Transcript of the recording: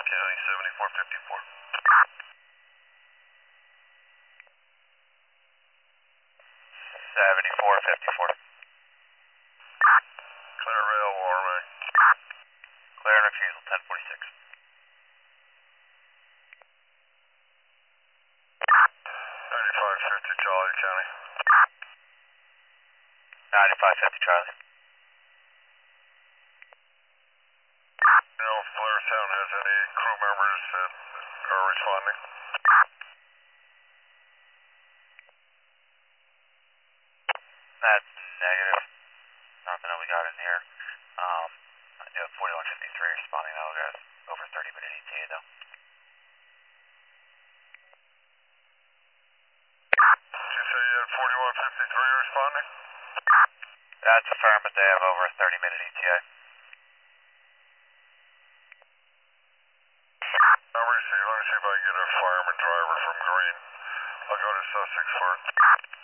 County 7454. 7454. Clear available, RMA. Clear and refusal 1046. 9550 Charlie County. 9550 Charlie. You know if Blairstown has any crew members that are responding? That's negative. Nothing that we got in here. I do have 4153 responding now, guys. Over 30-minute ETA though. Did you say you had 4153 responding? That's affirmed, but they have over a 30-minute ETA. Let me see if I can get a fireman driver from Green. I'll go to Sussex for it.